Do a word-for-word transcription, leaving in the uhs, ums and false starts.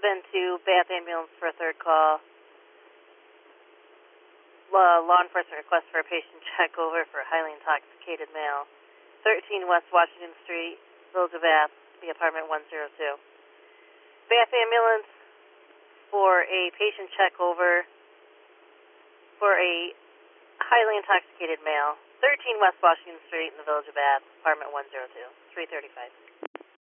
been to Bath Ambulance for a third call. Law, law enforcement request for a patient check over for a highly intoxicated male. thirteen West Washington Street, Village of Bath, the apartment one oh two. Bath Ambulance for a patient check over for a highly intoxicated male. thirteen West Washington Street in the Village of Bath, apartment one oh two, three thirty-five.